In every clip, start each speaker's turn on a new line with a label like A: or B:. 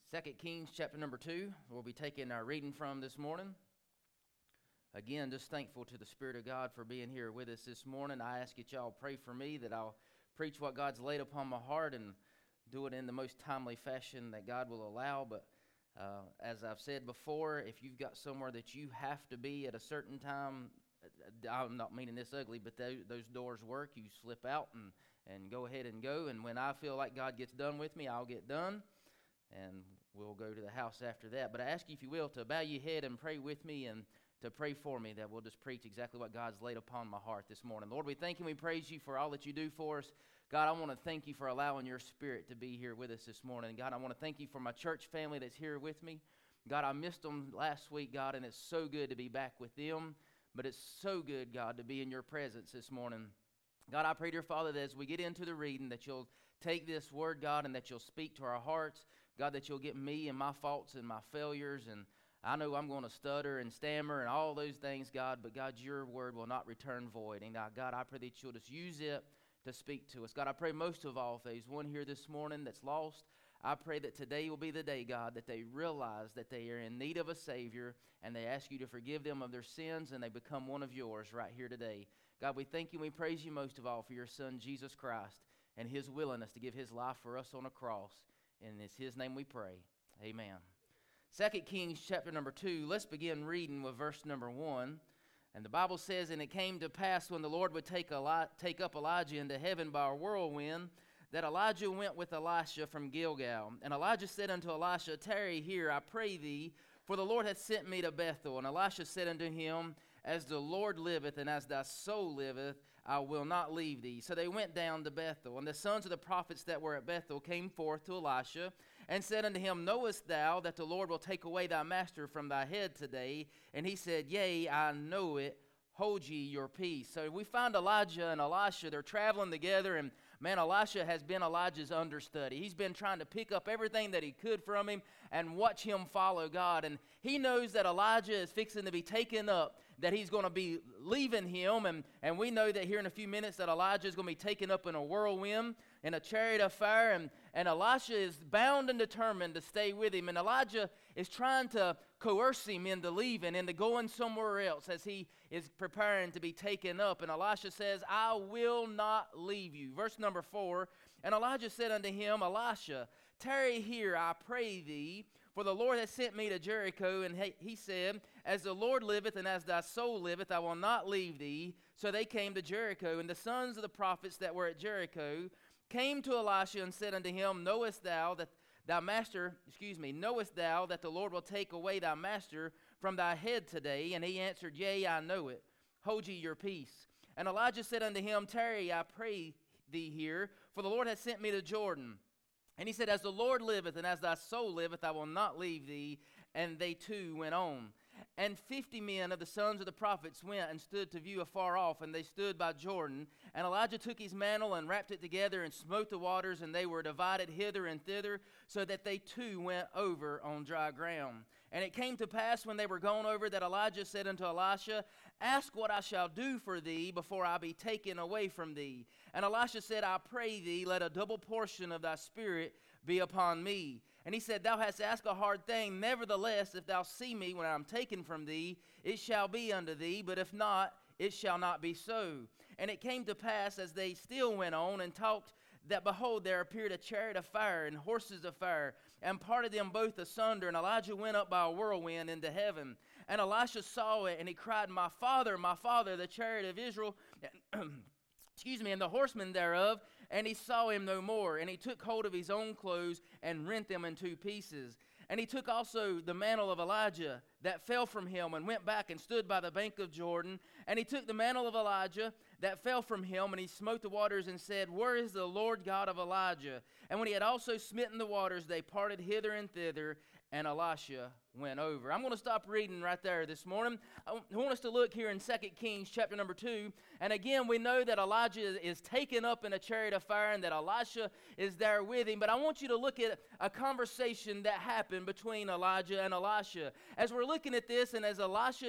A: 2 Kings chapter number 2, we'll be taking our reading from this morning. Again, just thankful to the Spirit of God for being here with us this morning. I ask that y'all pray for me, that I'll preach what God's laid upon my heart and do it in the most timely fashion that God will allow. But as I've said before, if you've got somewhere that you have to be at a certain time, I'm not meaning this ugly, but those doors work. You slip out and go ahead and go. And when I feel like God gets done with me, I'll get done. And we'll go to the house after that. But I ask you, if you will, to bow your head and pray with me and to pray for me, that we'll just preach exactly what God's laid upon my heart this morning. Lord, we thank you and we praise you for all that you do for us. God, I want to thank you for allowing your Spirit to be here with us this morning. God, I want to thank you for my church family that's here with me. God, I missed them last week, God, and it's so good to be back with them. But it's so good, God, to be in your presence this morning. God, I pray, dear Father, that as we get into the reading, that you'll take this word, God, and that you'll speak to our hearts. God, that you'll get me and my faults and my failures, and I know I'm going to stutter and stammer and all those things, God, but God, your word will not return void. And God, I pray that you'll just use it to speak to us. God, I pray most of all, if there's one here this morning that's lost, I pray that today will be the day, God, that they realize that they are in need of a Savior, and they ask you to forgive them of their sins, and they become one of yours right here today. God, we thank you and we praise you most of all for your Son, Jesus Christ, and his willingness to give his life for us on a cross. And it's his name we pray. Amen. 2 Kings chapter number 2, let's begin reading with verse number 1. And the Bible says, "And it came to pass when the Lord would take up Elijah into heaven by a whirlwind, that Elijah went with Elisha from Gilgal. And Elijah said unto Elisha, Tarry here, I pray thee, for the Lord hath sent me to Bethel. And Elisha said unto him, As the Lord liveth, and as thy soul liveth, I will not leave thee. So they went down to Bethel. And the sons of the prophets that were at Bethel came forth to Elisha, and said unto him, Knowest thou that the Lord will take away thy master from thy head today? And he said, Yea, I know it. Hold ye your peace. So we find Elijah and Elisha, they're traveling together, and man, Elisha has been Elijah's understudy. He's been trying to pick up everything that he could from him and watch him follow God. And he knows that Elijah is fixing to be taken up, that he's going to be leaving him. And we know that here in a few minutes that Elijah is going to be taken up in a whirlwind, in a chariot of fire. And Elisha is bound and determined to stay with him. And Elijah is trying to coerce him into leaving, into going somewhere else as he is preparing to be taken up. And Elisha says, I will not leave you. Verse number 4, And Elijah said unto him, Elisha, tarry here, I pray thee, for the Lord hath sent me to Jericho. And he said, As the Lord liveth, and as thy soul liveth, I will not leave thee. So they came to Jericho. And the sons of the prophets that were at Jericho came to Elisha and said unto him, Knowest thou that the Lord will take away thy master from thy head today? And he answered, Yea, I know it. Hold ye your peace. And Elijah said unto him, Tarry, I pray thee here, for the Lord hath sent me to Jordan. And he said, As the Lord liveth, and as thy soul liveth, I will not leave thee. And they two went on. And 50 men of the sons of the prophets went and stood to view afar off, and they stood by Jordan. And Elijah took his mantle and wrapped it together and smote the waters, and they were divided hither and thither, so that they too went over on dry ground. And it came to pass when they were gone over that Elijah said unto Elisha, Ask what I shall do for thee before I be taken away from thee. And Elisha said, I pray thee, let a double portion of thy spirit be upon me. And he said, Thou hast asked a hard thing. Nevertheless, if thou see me when I am taken from thee, it shall be unto thee. But if not, it shall not be so. And it came to pass, as they still went on and talked, that behold, there appeared a chariot of fire and horses of fire, and parted them both asunder. And Elijah went up by a whirlwind into heaven. And Elisha saw it, and he cried, My father, the chariot of Israel, and the horsemen thereof. And he saw him no more. And he took hold of his own clothes and rent them in two pieces. And he took also the mantle of Elijah that fell from him, and went back and stood by the bank of Jordan. And he took the mantle of Elijah that fell from him, and he smote the waters and said, Where is the Lord God of Elijah? And when he had also smitten the waters, they parted hither and thither, and Elisha went over. I'm going to stop reading right there this morning. I want us to look here in 2 Kings chapter number 2. And again, we know that Elijah is taken up in a chariot of fire, and that Elisha is there with him. But I want you to look at a conversation that happened between Elijah and Elisha. As we're looking at this, and as Elisha is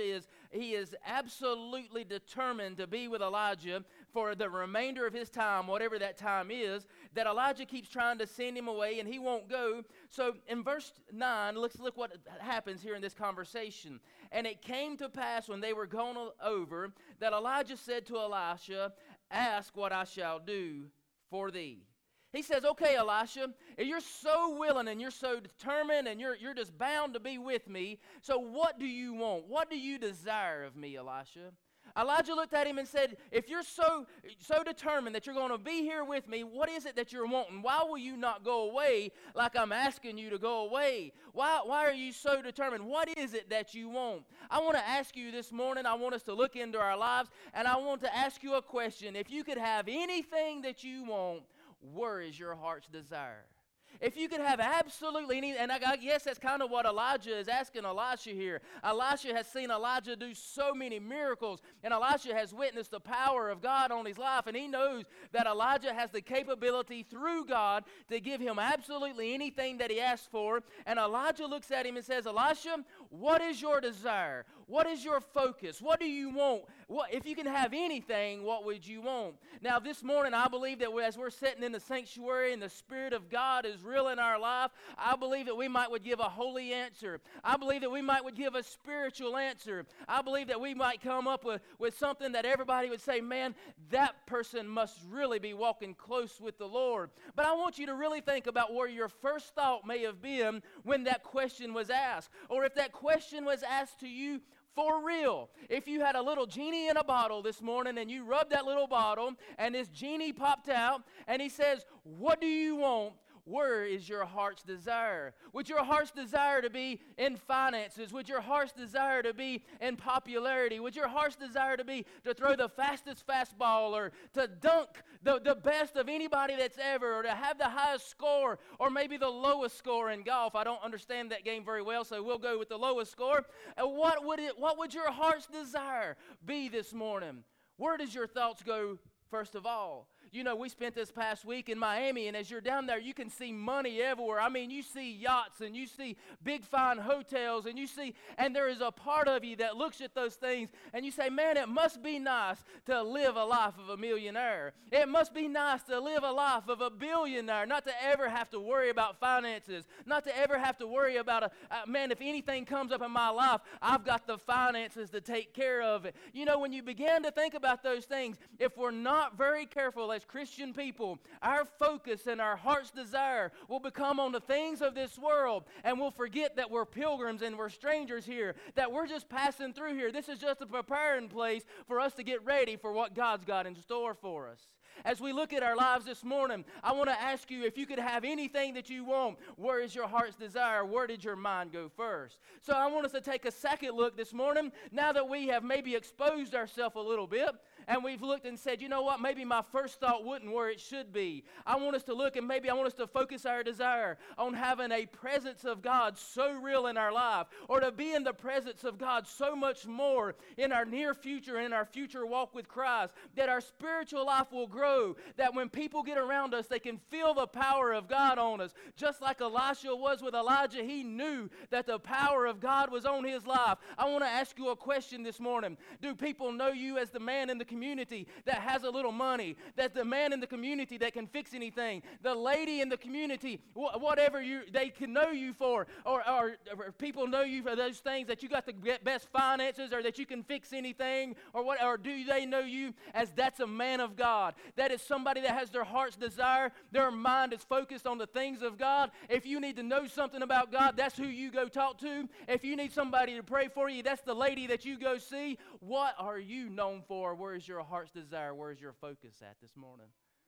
A: he is absolutely determined to be with Elijah for the remainder of his time, whatever that time is, that Elijah keeps trying to send him away and he won't go. So in verse 9, let's look what happens here in this conversation. And it came to pass when they were gone over that Elijah said to Elisha, ask what I shall do for thee. He says, okay, Elisha, you're so willing and you're so determined and you're just bound to be with me. So what do you want? What do you desire of me, Elisha? Elijah looked at him and said, if you're so determined that you're going to be here with me, what is it that you're wanting? Why will you not go away like I'm asking you to go away? Why are you so determined? What is it that you want? I want to ask you this morning, I want us to look into our lives, and I want to ask you a question. If you could have anything that you want, where is your heart's desire? If you could have absolutely anything, and I guess that's kind of what Elijah is asking Elisha here. Elisha has seen Elijah do so many miracles, and Elisha has witnessed the power of God on his life, and he knows that Elijah has the capability through God to give him absolutely anything that he asks for. And Elijah looks at him and says, Elisha, what is your desire? What is your focus? What do you want? If you can have anything, what would you want? Now, this morning, I believe that as we're sitting in the sanctuary and the Spirit of God is real in our life, I believe that we would give a holy answer. I believe that we would give a spiritual answer. I believe that we might come up with something that everybody would say, man, that person must really be walking close with the Lord. But I want you to really think about where your first thought may have been when that question was asked. Or if that question was asked to you for real. If you had a little genie in a bottle this morning and you rubbed that little bottle and this genie popped out and he says, what do you want? Where is your heart's desire? Would your heart's desire to be in finances? Would your heart's desire to be in popularity? Would your heart's desire to be to throw the fastest fastball or to dunk the best of anybody that's ever, or to have the highest score or maybe the lowest score in golf? I don't understand that game very well, so we'll go with the lowest score. And what would your heart's desire be this morning? Where does your thoughts go first of all? You know, we spent this past week in Miami, and as you're down there, you can see money everywhere. I mean, you see yachts, and you see big, fine hotels, and there is a part of you that looks at those things, and you say, man, it must be nice to live a life of a millionaire. It must be nice to live a life of a billionaire, not to ever have to worry about finances, not to ever have to worry about, man, if anything comes up in my life, I've got the finances to take care of it. You know, when you begin to think about those things, if we're not very careful as Christian people, our focus and our heart's desire will become on the things of this world, and we'll forget that we're pilgrims and we're strangers here, that we're just passing through here. This is just a preparing place for us to get ready for what God's got in store for us. As we look at our lives this morning, I want to ask you, if you could have anything that you want, where is your heart's desire? Where did your mind go first? So I want us to take a second look this morning, now that we have maybe exposed ourselves a little bit, and we've looked and said, you know what, maybe my first thought wasn't where it should be. I want us to look, and maybe I want us to focus our desire on having a presence of God so real in our life, or to be in the presence of God so much more in our near future, in our future walk with Christ, that our spiritual life will grow, that when people get around us, they can feel the power of God on us. Just like Elisha was with Elijah, he knew that the power of God was on his life. I want to ask you a question this morning. Do people know you as the man in the community that has a little money, that's the man in the community that can fix anything, the lady in the community, whatever they can know you for, or people know you for those things, that you got the best finances, or that you can fix anything, or do they know you as that's a man of God? That is somebody that has their heart's desire, their mind is focused on the things of God. If you need to know something about God, that's who you go talk to. If you need somebody to pray for you, that's the lady that you go see. What are you known for? Where is your heart's desire? Where is your focus at this morning?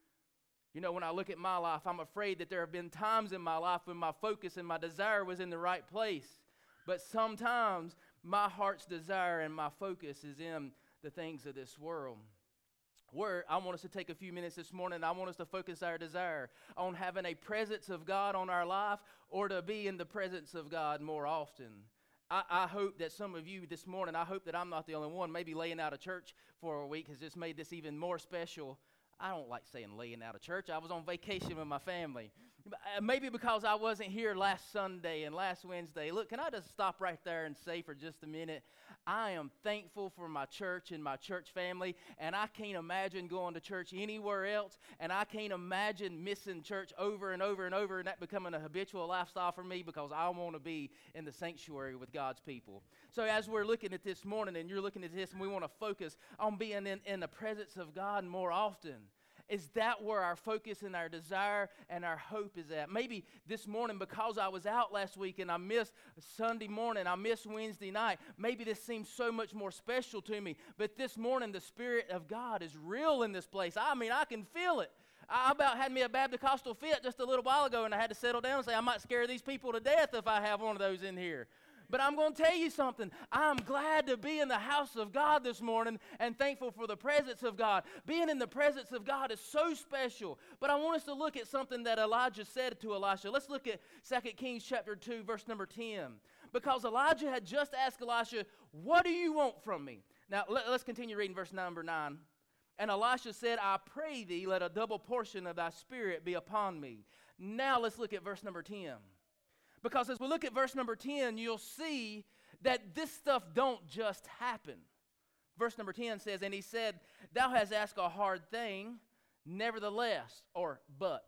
A: You know, when I look at my life, I'm afraid that there have been times in my life when my focus and my desire was in the right place. But sometimes my heart's desire and my focus is in the things of this world. Where I want us to take a few minutes this morning, I want us to focus our desire on having a presence of God on our life, or to be in the presence of God more often. I hope that some of you this morning, I hope that I'm not the only one, maybe laying out of church for a week has just made this even more special. I don't like saying laying out of church. I was on vacation with my family. Maybe because I wasn't here last Sunday and last Wednesday. Look, can I just stop right there and say for just a minute, I am thankful for my church and my church family, and I can't imagine going to church anywhere else, and I can't imagine missing church over and over and over, and that becoming a habitual lifestyle for me, because I want to be in the sanctuary with God's people. So as we're looking at this morning, and you're looking at this, and we want to focus on being in the presence of God more often. Is that where our focus and our desire and our hope is at? Maybe this morning, because I was out last week and I missed Sunday morning, I missed Wednesday night, maybe this seems so much more special to me. But this morning, the Spirit of God is real in this place. I mean, I can feel it. I about had me a Baptist fit just a little while ago, and I had to settle down and say, I might scare these people to death if I have one of those in here. But I'm going to tell you something. I'm glad to be in the house of God this morning and thankful for the presence of God. Being in the presence of God is so special. But I want us to look at something that Elijah said to Elisha. Let's look at 2 Kings chapter 2, verse number 10. Because Elijah had just asked Elisha, what do you want from me? Now, let's continue reading verse number 9. And Elisha said, I pray thee, let a double portion of thy spirit be upon me. Now let's look at verse number 10. Because as we look at verse number 10, you'll see that this stuff don't just happen. Verse number 10 says, and he said, thou hast asked a hard thing, nevertheless, or but.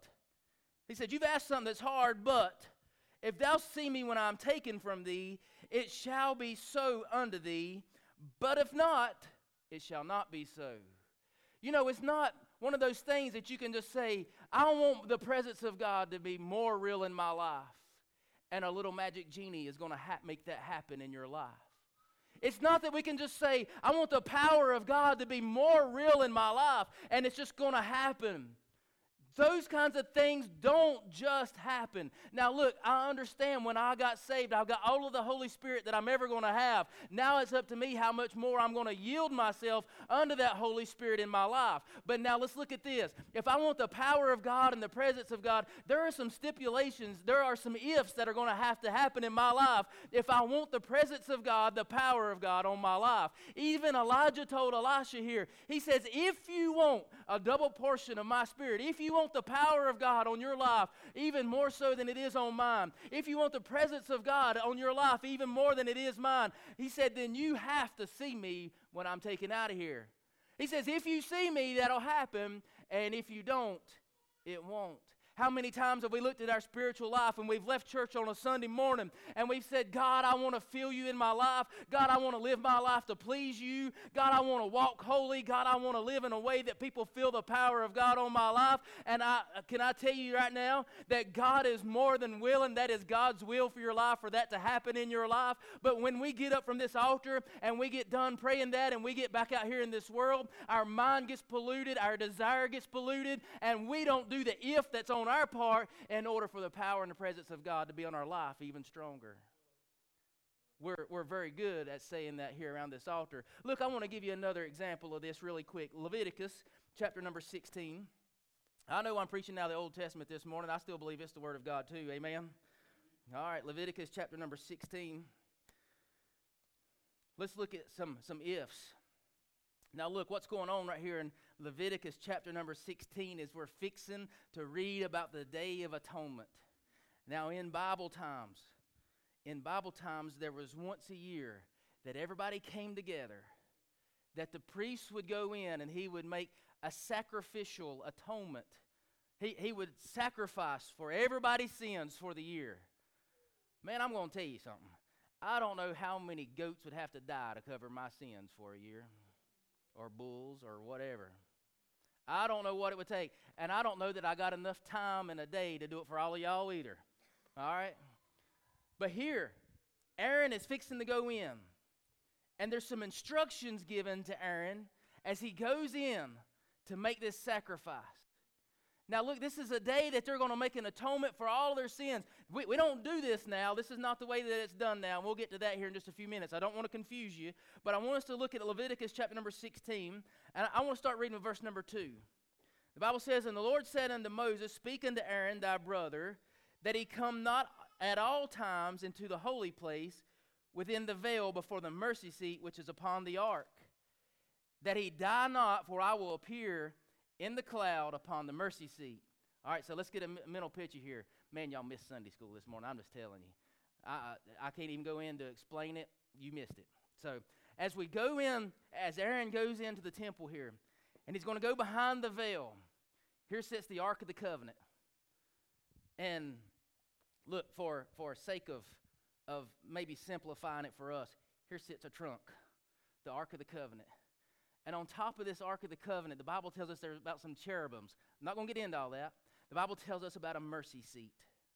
A: He said, you've asked something that's hard, but if thou see me when I'm taken from thee, it shall be so unto thee, but if not, it shall not be so. You know, it's not one of those things that you can just say, I want the presence of God to be more real in my life. And a little magic genie is going to make that happen in your life. It's not that we can just say, I want the power of God to be more real in my life, and it's just going to happen. Those kinds of things don't just happen. Now look, I understand when I got saved, I've got all of the Holy Spirit that I'm ever going to have. Now it's up to me how much more I'm going to yield myself unto that Holy Spirit in my life. But now let's look at this. If I want the power of God and the presence of God, there are some stipulations, there are some ifs that are going to happen in my life if I want the presence of God, the power of God on my life. Even Elijah told Elisha here, he says, if you want a double portion of my spirit, if you want the power of God on your life even more so than it is on mine, if you want the presence of God on your life even more than it is mine, he said, then you have to see me when I'm taken out of here. He says, if you see me, that'll happen, and if you don't, it won't. How many times have we looked at our spiritual life and we've left church on a Sunday morning and we've said, God, I want to feel you in my life. God, I want to live my life to please you. God, I want to walk holy. God, I want to live in a way that people feel the power of God on my life. And can I tell you right now that God is more than willing. That is God's will for your life, for that to happen in your life. But when we get up from this altar and we get done praying that and we get back out here in this world, our mind gets polluted, our desire gets polluted, and we don't do the if that's on our part in order for the power and the presence of God to be on our life even stronger. We're very good at saying that here around this altar. Look, I want to give you another example of this really quick. Leviticus chapter number 16. I know I'm preaching now the Old Testament this morning. I still believe it's the Word of God too. Amen? All right, Leviticus chapter number 16. Let's look at some ifs. Now look, what's going on right here in Leviticus chapter number 16 is we're fixing to read about the Day of Atonement. Now in Bible times, there was once a year that everybody came together, that the priest would go in and he would make a sacrificial atonement. He would sacrifice for everybody's sins for the year. Man, I'm going to tell you something. I don't know how many goats would have to die to cover my sins for a year. Or bulls, or whatever. I don't know what it would take. And I don't know that I got enough time in a day to do it for all of y'all either. All right? But here, Aaron is fixing to go in. And there's some instructions given to Aaron as he goes in to make this sacrifice. Now look, this is a day that they're going to make an atonement for all their sins. We don't do this now. This is not the way that it's done now. And we'll get to that here in just a few minutes. I don't want to confuse you. But I want us to look at Leviticus chapter number 16. And I want to start reading with verse number 2. The Bible says, and the Lord said unto Moses, speak unto Aaron thy brother, that he come not at all times into the holy place within the veil before the mercy seat which is upon the ark, that he die not, for I will appear in the cloud upon the mercy seat. All right, so let's get a mental picture here. Man, y'all missed Sunday school this morning. I'm just telling you. I can't even go in to explain it. You missed it. So as we go in, as Aaron goes into the temple here, and he's going to go behind the veil, here sits the Ark of the Covenant. And look, for sake of maybe simplifying it for us, here sits a trunk, the Ark of the Covenant. And on top of this Ark of the Covenant, the Bible tells us there's about some cherubims. I'm not going to get into all that. The Bible tells us about a mercy seat.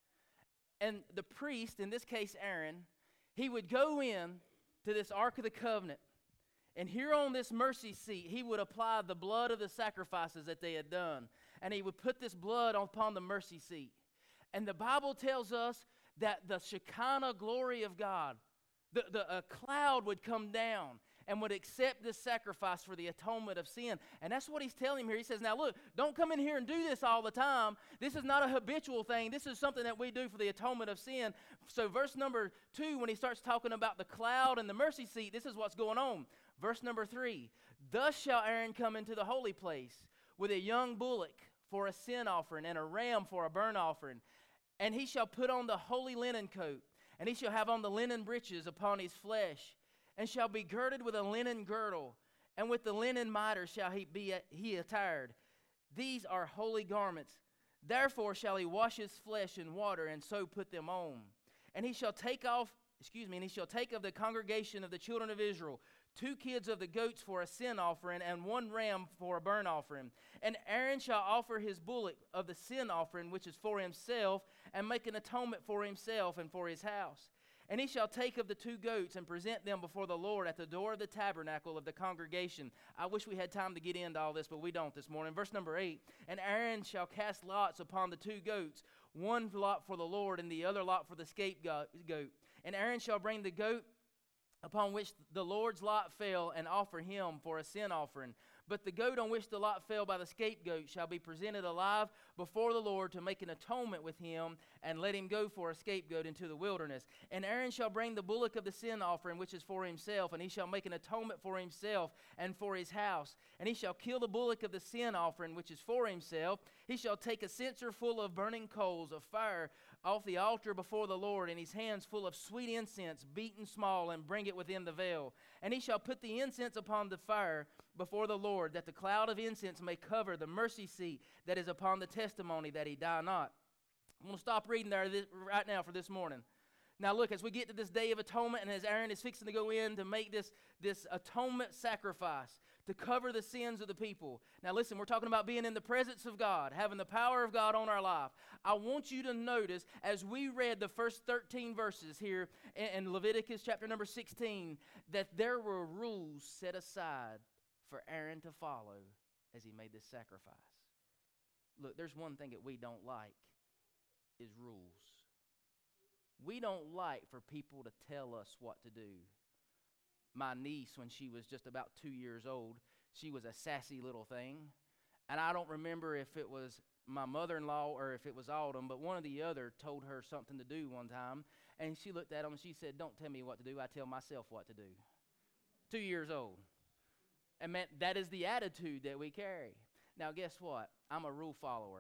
A: And the priest, in this case Aaron, he would go in to this Ark of the Covenant, and here on this mercy seat, he would apply the blood of the sacrifices that they had done. And he would put this blood upon the mercy seat. And the Bible tells us that the Shekinah glory of God, a cloud would come down and would accept this sacrifice for the atonement of sin. And that's what he's telling him here. He says, now look, don't come in here and do this all the time. This is not a habitual thing. This is something that we do for the atonement of sin. So verse number 2, when he starts talking about the cloud and the mercy seat, this is what's going on. Verse number 3, thus shall Aaron come into the holy place with a young bullock for a sin offering and a ram for a burnt offering. And he shall put on the holy linen coat, and he shall have on the linen breeches upon his flesh, and shall be girded with a linen girdle, and with the linen mitre shall he attired. These are holy garments. Therefore shall he wash his flesh in water, and so put them on. And he shall take of the congregation of the children of Israel 2 kids of the goats for a sin offering, and 1 ram for a burnt offering. And Aaron shall offer his bullock of the sin offering, which is for himself, and make an atonement for himself and for his house. And he shall take of the 2 goats and present them before the Lord at the door of the tabernacle of the congregation. I wish we had time to get into all this, but we don't this morning. Verse number 8, and Aaron shall cast lots upon the 2 goats, 1 lot for the Lord and the other lot for the scapegoat. And Aaron shall bring the goat upon which the Lord's lot fell, and offer him for a sin offering. But the goat on which the lot fell by the scapegoat shall be presented alive before the Lord to make an atonement with him, and let him go for a scapegoat into the wilderness. And Aaron shall bring the bullock of the sin offering, which is for himself, and he shall make an atonement for himself and for his house. And he shall kill the bullock of the sin offering, which is for himself. He shall take a censer full of burning coals of fire off the altar before the Lord, and his hands full of sweet incense, beaten small, and bring it within the veil. And he shall put the incense upon the fire before the Lord, that the cloud of incense may cover the mercy seat that is upon the testimony, that he die not. I'm going to stop reading there right now for this morning. Now look, as we get to this day of atonement, and as Aaron is fixing to go in to make this atonement sacrifice to cover the sins of the people. Now listen, we're talking about being in the presence of God, having the power of God on our life. I want you to notice, as we read the first 13 verses here in Leviticus chapter number 16, that there were rules set aside for Aaron to follow as he made this sacrifice. Look, there's one thing that we don't like, is rules. We don't like for people to tell us what to do. My niece, when she was just about 2 years old, she was a sassy little thing. And I don't remember if it was my mother-in-law or if it was Autumn, but one or the other told her something to do one time. And she looked at him and she said, don't tell me what to do, I tell myself what to do. 2 years old. And man, that is the attitude that we carry. Now guess what? I'm a rule follower.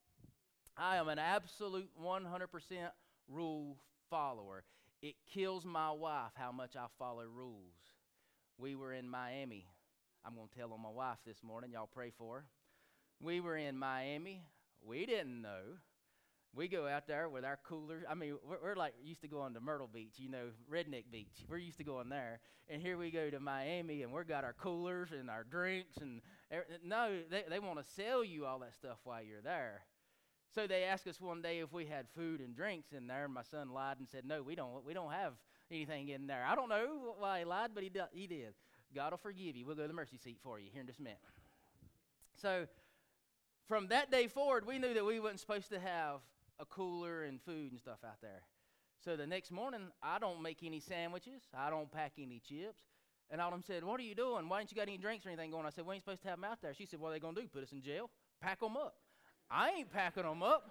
A: I am an absolute 100% rule follower. It kills my wife how much I follow rules. We were in Miami. I'm going to tell on my wife this morning. Y'all pray for her. We were in Miami. We didn't know. We go out there with our coolers. I mean, we're like used to going to Myrtle Beach, Redneck Beach. We're used to going there. And here we go to Miami, and we've got our coolers and our drinks. And no, they want to sell you all that stuff while you're there. So they asked us one day if we had food and drinks in there. My son lied and said, no, we don't have anything in there. I don't know why he lied, but he did. God will forgive you. We'll go to the mercy seat for you here in just a minute. So from that day forward, we knew that we wasn't supposed to have a cooler and food and stuff out there. So the next morning, I don't make any sandwiches. I don't pack any chips. And Autumn said, what are you doing? Why ain't you got any drinks or anything going? I said, we ain't supposed to have them out there. She said, what are they going to do, put us in jail? Pack them up. I ain't packing them up.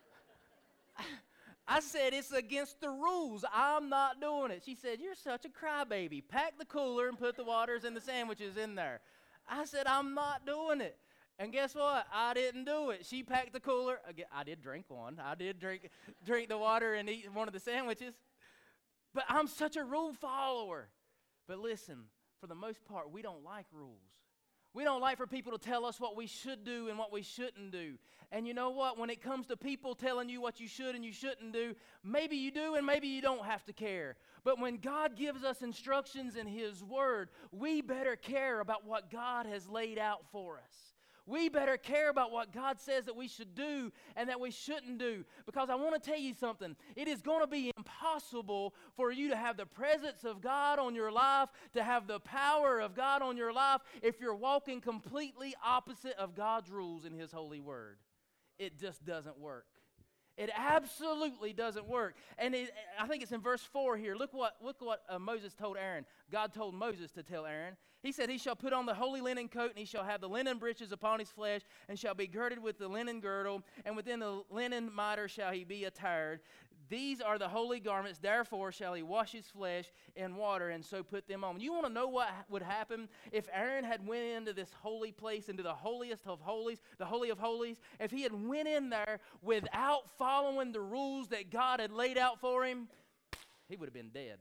A: I said, it's against the rules. I'm not doing it. She said, you're such a crybaby. Pack the cooler and put the waters and the sandwiches in there. I said, I'm not doing it. And guess what? I didn't do it. She packed the cooler. Again, I did drink one. I did drink the water and eat one of the sandwiches. But I'm such a rule follower. But listen, for the most part, we don't like rules. We don't like for people to tell us what we should do and what we shouldn't do. And you know what? When it comes to people telling you what you should and you shouldn't do, maybe you do and maybe you don't have to care. But when God gives us instructions in His Word, we better care about what God has laid out for us. We better care about what God says that we should do and that we shouldn't do. Because I want to tell you something. It is going to be impossible for you to have the presence of God on your life, to have the power of God on your life, if you're walking completely opposite of God's rules in His holy word. It just doesn't work. It absolutely doesn't work. And I think it's in verse 4 here. Look what Moses told Aaron. God told Moses to tell Aaron. He said, he shall put on the holy linen coat, and he shall have the linen breeches upon his flesh, and shall be girded with the linen girdle, and within the linen mitre shall he be attired. These are the holy garments, therefore shall he wash his flesh in water, and so put them on. You want to know what would happen if Aaron had went into this holy place, into the holiest of holies, the holy of holies, if he had went in there without following the rules that God had laid out for him? He would have been dead.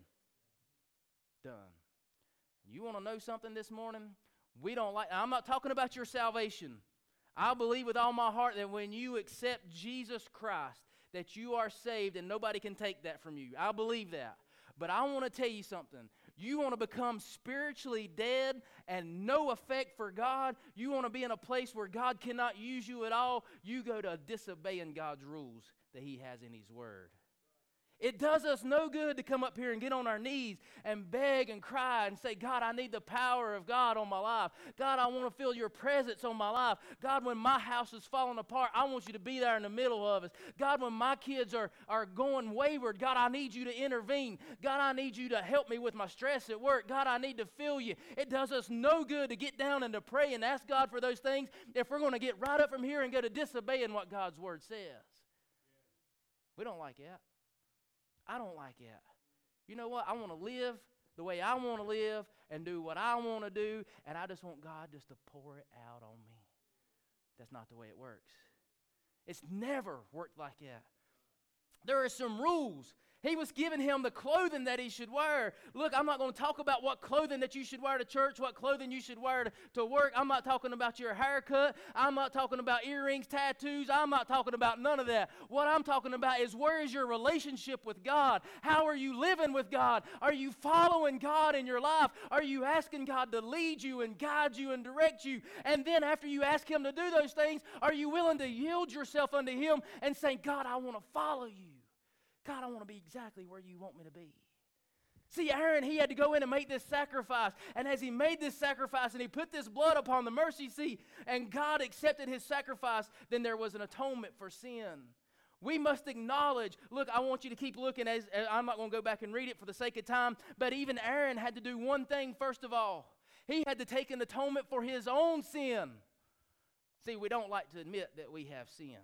A: Done. You want to know something this morning? I'm not talking about your salvation. I believe with all my heart that when you accept Jesus Christ, that you are saved and nobody can take that from you. I believe that. But I want to tell you something. You want to become spiritually dead and no effect for God. You want to be in a place where God cannot use you at all. You go to disobeying God's rules that He has in His Word. It does us no good to come up here and get on our knees and beg and cry and say, God, I need the power of God on my life. God, I want to feel your presence on my life. God, when my house is falling apart, I want you to be there in the middle of us. God, when my kids are going wayward, God, I need you to intervene. God, I need you to help me with my stress at work. God, I need to feel you. It does us no good to get down and to pray and ask God for those things if we're going to get right up from here and go to disobeying what God's Word says. We don't like that. I don't like it. You know what? I want to live the way I want to live and do what I want to do, and I just want God just to pour it out on me. That's not the way it works. It's never worked like that. There are some rules. He was giving him the clothing that he should wear. Look, I'm not going to talk about what clothing that you should wear to church, what clothing you should wear to work. I'm not talking about your haircut. I'm not talking about earrings, tattoos. I'm not talking about none of that. What I'm talking about is, where is your relationship with God? How are you living with God? Are you following God in your life? Are you asking God to lead you and guide you and direct you? And then after you ask Him to do those things, are you willing to yield yourself unto Him and say, God, I want to follow you. God, I want to be exactly where you want me to be. See, Aaron, he had to go in and make this sacrifice. And as he made this sacrifice and he put this blood upon the mercy seat and God accepted his sacrifice, then there was an atonement for sin. We must acknowledge, look, I want you to keep looking. As I'm not going to go back and read it for the sake of time, but even Aaron had to do one thing first of all. He had to take an atonement for his own sin. See, we don't like to admit that we have sin.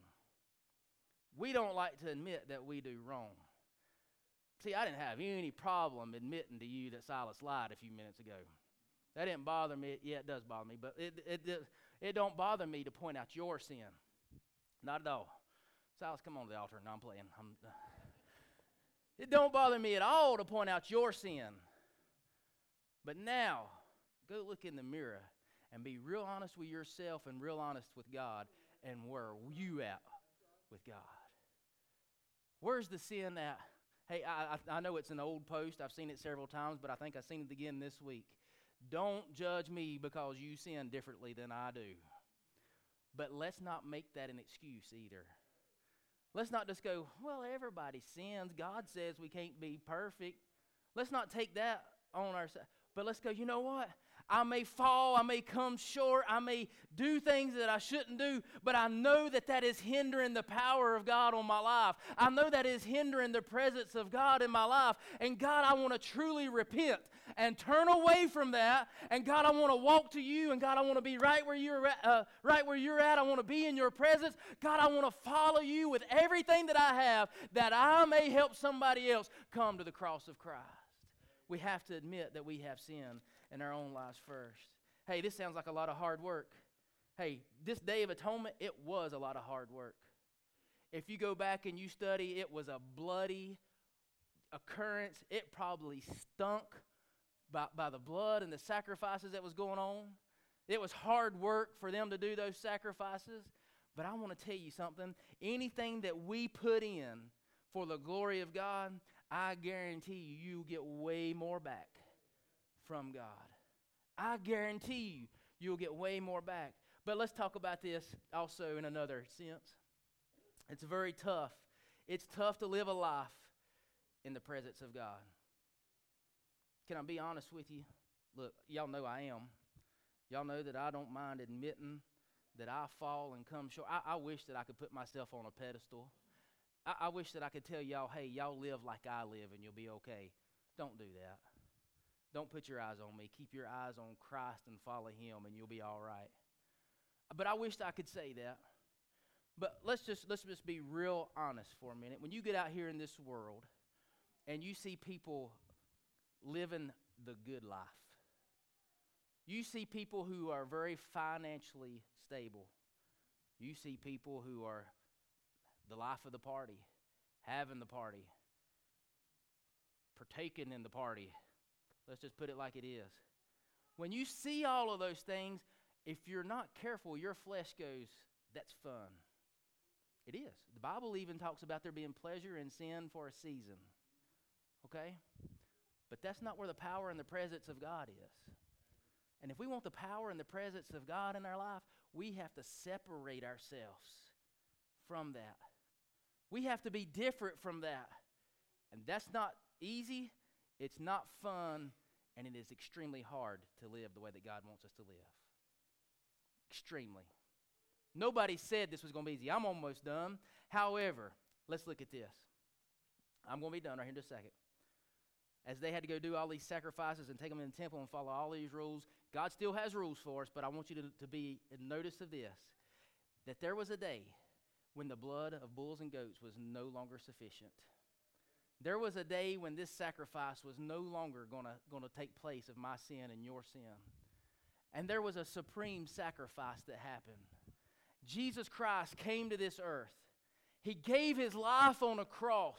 A: We don't like to admit that we do wrong. See, I didn't have any problem admitting to you that Silas lied a few minutes ago. That didn't bother me. Yeah, it does bother me, but it don't bother me to point out your sin. Not at all. Silas, come on to the altar. No, I'm playing. It don't bother me at all to point out your sin. But now, go look in the mirror and be real honest with yourself and real honest with God, and where are you at with God? Where's the sin at? Hey, I know it's an old post. I've seen it several times, but I think I've seen it again this week. Don't judge me because you sin differently than I do. But let's not make that an excuse either. Let's not just go, well, everybody sins. God says we can't be perfect. Let's not take that on ourselves. But let's go, you know what? I may fall, I may come short, I may do things that I shouldn't do, but I know that that is hindering the power of God on my life. I know that is hindering the presence of God in my life. And God, I want to truly repent and turn away from that. And God, I want to walk to you. And God, I want to be right where you're at. I want to be in your presence. God, I want to follow you with everything that I have, that I may help somebody else come to the cross of Christ. We have to admit that we have sin in our own lives first. Hey, this sounds like a lot of hard work. Hey, this Day of Atonement, it was a lot of hard work. If you go back and you study, it was a bloody occurrence. It probably stunk by the blood and the sacrifices that was going on. It was hard work for them to do those sacrifices. But I want to tell you something. Anything that we put in for the glory of God, I guarantee you'll get way more back from God. I guarantee you'll get way more back. But let's talk about this also in another sense. It's very tough. It's tough to live a life in the presence of God. Can I be honest with you? Look, y'all know I am. Y'all know that I don't mind admitting that I fall and come short. I wish that I could put myself on a pedestal. I wish that I could tell y'all, hey, y'all live like I live and you'll be okay. Don't do that. Don't put your eyes on me. Keep your eyes on Christ and follow Him and you'll be all right. But I wish I could say that. But let's just be real honest for a minute. When you get out here in this world and you see people living the good life, you see people who are very financially stable. You see people who are the life of the party, having the party, partaking in the party. Let's just put it like it is. When you see all of those things, if you're not careful, your flesh goes, that's fun. It is. The Bible even talks about there being pleasure in sin for a season. Okay? But that's not where the power and the presence of God is. And if we want the power and the presence of God in our life, we have to separate ourselves from that. We have to be different from that. And that's not easy, it's not fun, and it is extremely hard to live the way that God wants us to live. Extremely. Nobody said this was going to be easy. I'm almost done. However, let's look at this. I'm going to be done right here in just a second. As they had to go do all these sacrifices and take them in the temple and follow all these rules, God still has rules for us, but I want you to be in notice of this, that there was a day when the blood of bulls and goats was no longer sufficient. There was a day when this sacrifice was no longer going to take place of my sin and your sin. And there was a supreme sacrifice that happened. Jesus Christ came to this earth. He gave His life on a cross.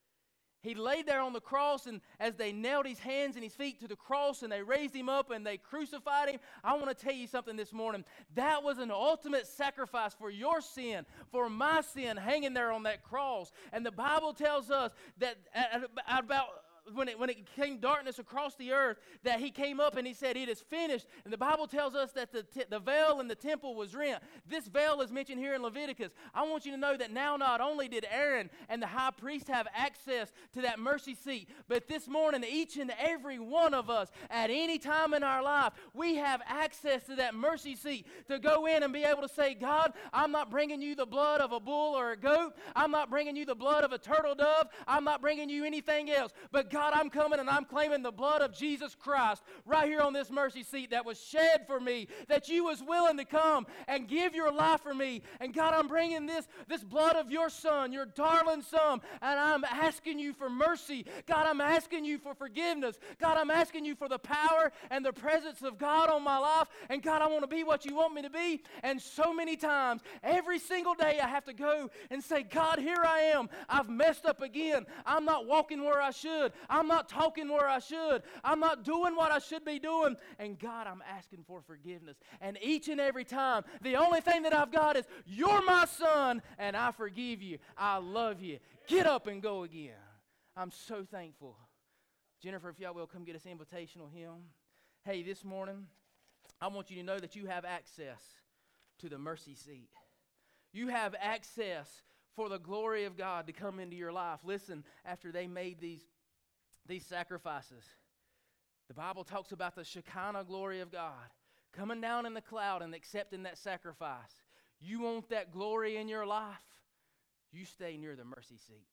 A: He laid there on the cross, and as they nailed His hands and His feet to the cross and they raised Him up and they crucified Him, I want to tell you something this morning. That was an ultimate sacrifice for your sin, for my sin, hanging there on that cross. And the Bible tells us that about when it came darkness across the earth, that He came up and He said, it is finished. And the Bible tells us that the veil in the temple was rent. This veil is mentioned here in Leviticus. I want you to know that now not only did Aaron and the high priest have access to that mercy seat, but this morning each and every one of us at any time in our life, we have access to that mercy seat to go in and be able to say, God, I'm not bringing you the blood of a bull or a goat. I'm not bringing you the blood of a turtle dove. I'm not bringing you anything else. But God, I'm coming and I'm claiming the blood of Jesus Christ right here on this mercy seat that was shed for me, that you was willing to come and give your life for me. And God, I'm bringing this blood of your Son, your darling Son, and I'm asking you for mercy. God, I'm asking you for forgiveness. God, I'm asking you for the power and the presence of God on my life. And God, I want to be what you want me to be. And so many times, every single day, I have to go and say, God, here I am. I've messed up again. I'm not walking where I should. I'm not talking where I should. I'm not doing what I should be doing. And God, I'm asking for forgiveness. And each and every time, the only thing that I've got is, you're my Son, and I forgive you. I love you. Get up and go again. I'm so thankful. Jennifer, if y'all will, come get us invitational hymn. Hey, this morning, I want you to know that you have access to the mercy seat. You have access for the glory of God to come into your life. Listen, after they made these sacrifices, the Bible talks about the Shekinah glory of God coming down in the cloud and accepting that sacrifice. You want that glory in your life? You stay near the mercy seat.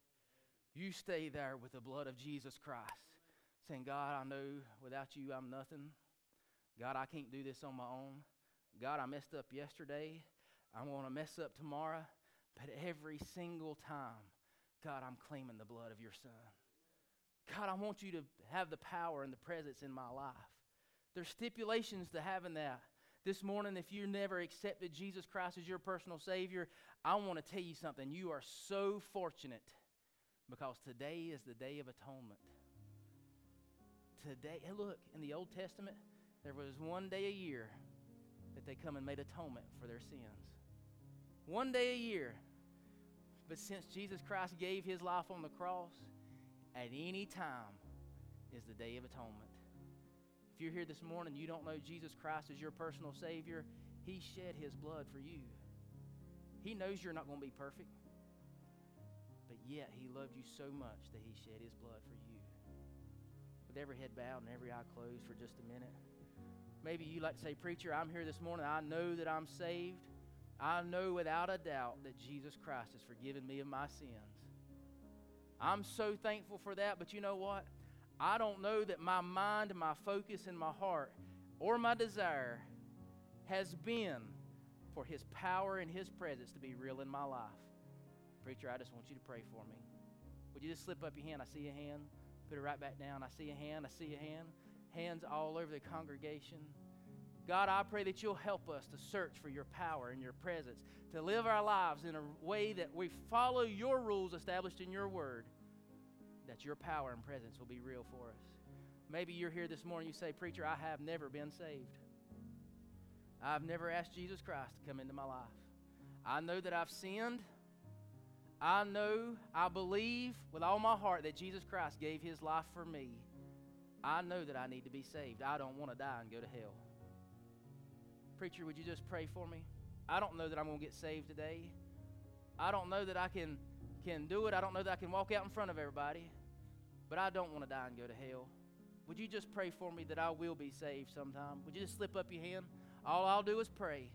A: You stay there with the blood of Jesus Christ, saying, God, I know without you I'm nothing. God, I can't do this on my own. God, I messed up yesterday. I'm going to mess up tomorrow. But every single time, God, I'm claiming the blood of your Son. God, I want you to have the power and the presence in my life. There's stipulations to having that. This morning, if you never accepted Jesus Christ as your personal Savior, I want to tell you something. You are so fortunate because today is the Day of Atonement. Today, hey, look, in the Old Testament, there was one day a year that they come and made atonement for their sins. One day a year. But since Jesus Christ gave His life on the cross, at any time is the Day of Atonement. If you're here this morning, you don't know Jesus Christ as your personal Savior, He shed His blood for you. He knows you're not going to be perfect, but yet He loved you so much that He shed His blood for you. With every head bowed and every eye closed for just a minute, maybe you like to say, Preacher, I'm here this morning. I know that I'm saved. I know without a doubt that Jesus Christ has forgiven me of my sins. I'm so thankful for that, but you know what? I don't know that my mind, my focus, and my heart, or my desire has been for His power and His presence to be real in my life. Preacher, I just want you to pray for me. Would you just slip up your hand? I see a hand. Put it right back down. I see a hand. I see a hand. Hands all over the congregation. God, I pray that You'll help us to search for Your power and Your presence, to live our lives in a way that we follow Your rules established in Your Word, that Your power and presence will be real for us. Maybe you're here this morning, you say, Preacher, I have never been saved. I've never asked Jesus Christ to come into my life. I know that I've sinned. I believe with all my heart that Jesus Christ gave His life for me. I know that I need to be saved. I don't want to die and go to hell. Preacher, would you just pray for me? I don't know that I'm going to get saved today. I don't know that I can do it. I don't know that I can walk out in front of everybody. But I don't want to die and go to hell. Would you just pray for me that I will be saved sometime? Would you just slip up your hand? All I'll do is pray.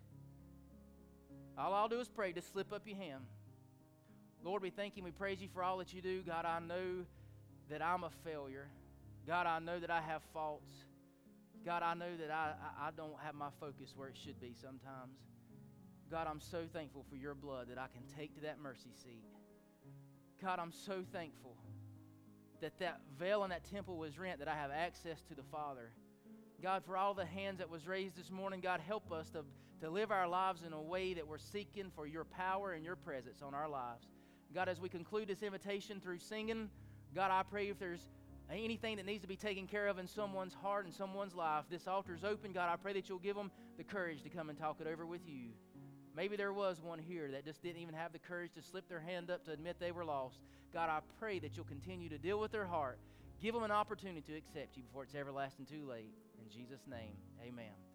A: All I'll do is pray. Just slip up your hand. Lord, we thank You and we praise You for all that You do. God, I know that I'm a failure. God, I know that I have faults. God, I know that I don't have my focus where it should be sometimes. God, I'm so thankful for Your blood that I can take to that mercy seat. God, I'm so thankful that veil in that temple was rent, that I have access to the Father. God, for all the hands that was raised this morning, God, help us to live our lives in a way that we're seeking for Your power and Your presence on our lives. God, as we conclude this invitation through singing, God, I pray if there's anything that needs to be taken care of in someone's heart and someone's life, this altar's open. God, I pray that You'll give them the courage to come and talk it over with You. Maybe there was one here that just didn't even have the courage to slip their hand up to admit they were lost. God, I pray that You'll continue to deal with their heart. Give them an opportunity to accept You before it's everlasting too late. In Jesus' name, amen.